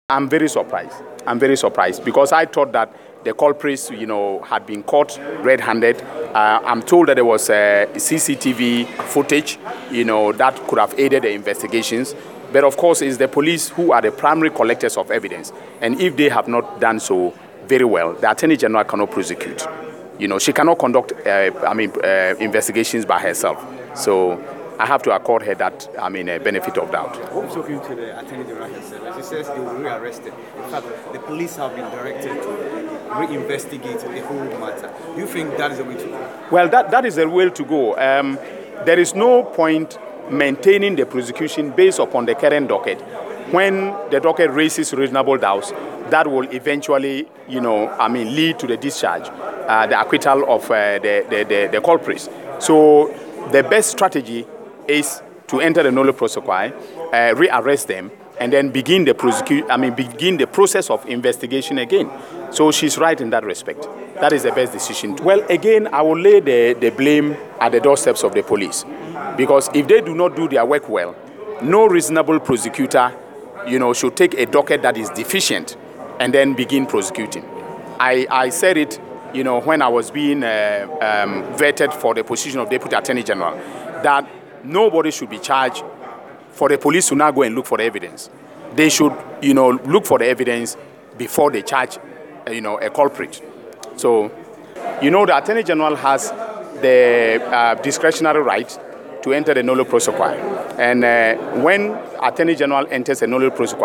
I'm very surprised. I'm very surprised because I thought that the culprits, had been caught red-handed. I'm told that there was CCTV footage, that could have aided the investigations. But of course, it's the police who are the primary collectors of evidence. And if they have not done so very well, the Attorney General cannot prosecute. She cannot conduct, investigations by herself. So I have to accord her that, a benefit of doubt. I'm talking to the Attorney General herself. As she says, they will be rearrested. In fact, the police have been directed to reinvestigate the whole matter. Do you think that is the way to go? Well, that is the way to go. There is no point maintaining the prosecution based upon the current docket when the docket raises reasonable doubts that will eventually, lead to the discharge, the acquittal of the culprits. So the best strategy is to enter the nolle prosequi, rearrest them, and then begin the process of investigation again. So she's right in that respect. That is the best decision. Well, again, I will lay the blame at the doorsteps of the police, because if they do not do their work well, no reasonable prosecutor, should take a docket that is deficient and then begin prosecuting. I said it, when I was being vetted for the position of Deputy Attorney General, that nobody should be charged for the police to now go and look for the evidence. They should, look for the evidence before they charge, a culprit. So, the Attorney General has the discretionary right to enter the nolle prosequi. And when Attorney General enters a nolle prosequi,